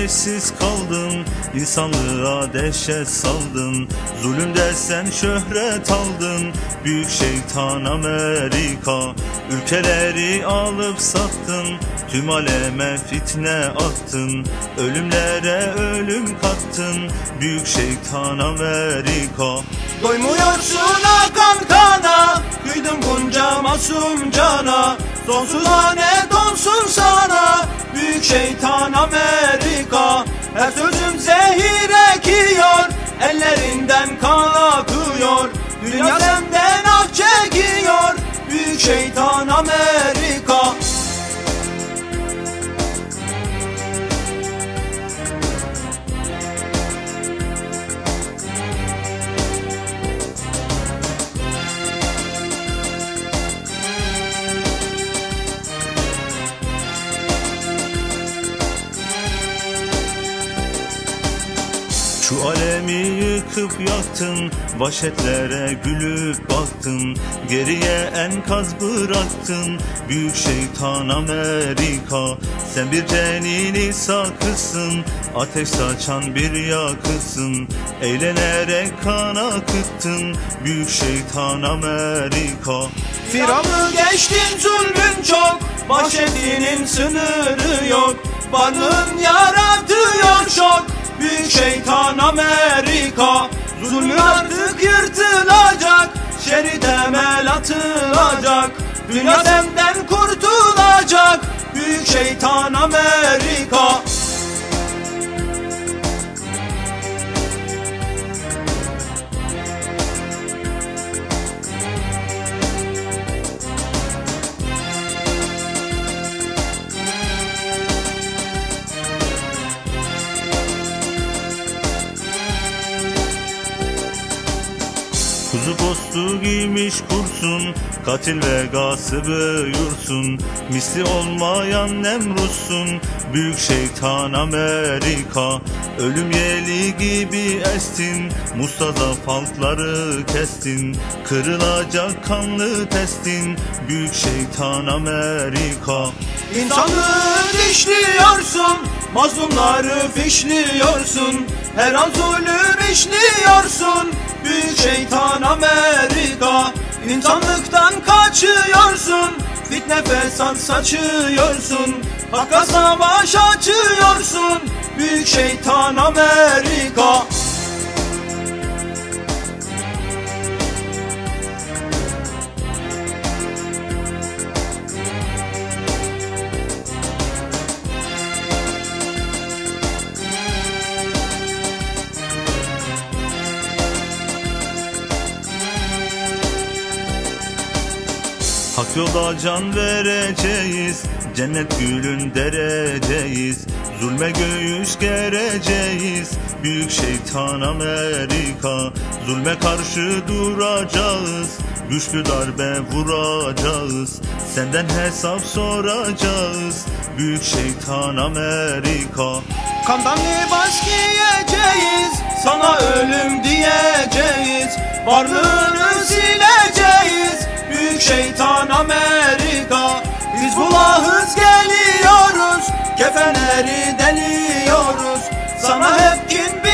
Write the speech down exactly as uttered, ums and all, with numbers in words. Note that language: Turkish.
eşsiz kaldın, insanlığa dehşet saldın. Zulümde sen şöhret aldın, büyük şeytan Amerika. Ülkeleri alıp sattın, tüm aleme fitne attın. Ölümlere ölüm kattın, büyük şeytan Amerika. Doymuyorsun akan kana, kıydın bunca masum cana. Sonsuza ne donsun sana, büyük şeytan Amerika. Her sözüm zehir ekiyor, ellerinden kan akıyor. Dünya senden ah çekiyor, büyük şeytan Amerika. Şu alemi yıkıp yaktın, vahşetlere gülüp baktın. Geriye enkaz bıraktın, büyük şeytan Amerika. Sen bir cenini sakısın, ateş saçan bir yakısın. Eğlenerek kan akıttın, büyük şeytan Amerika. Firavunu geçtin, zulmün çok, vahşetinin sınırı yok. Varlığın yaratıyor şok, büyük şeytan Amerika. Zulmün artık yırtılacak, şerri temel atılacak. Dünya senden kurtulacak, büyük şeytan Amerika. Kuzu postu giymiş kursun, katil ve gasıbı yursun. Misli olmayan Nemrutsun, büyük şeytan Amerika. Ölüm yeli gibi estin, mustazaf halkları kestin. Kırılacak kanlı testin, büyük şeytan Amerika. İnsanlığı dişliyorsun, mazlumları fişliyorsun. Her an zulüm işliyorsun, büyük şeytan Amerika. İnsanlıktan kaçıyorsun, fitne fesat saçıyorsun. Hakka savaş açıyorsun, büyük şeytan Amerika. Hak yolda can vereceğiz, cennet gülün dereceğiz. Zulme göğüs gereceğiz, büyük şeytan Amerika. Zulme karşı duracağız, güçlü darbe vuracağız. Senden hesap soracağız, büyük şeytan Amerika. Kandan libas giyeceğiz, sana ölüm diyeceğiz. Varlığını sileceğiz, büyük şeytan Amerika. Hizbullah'ız geliyoruz, kefenleri deliyoruz. Sana hep kin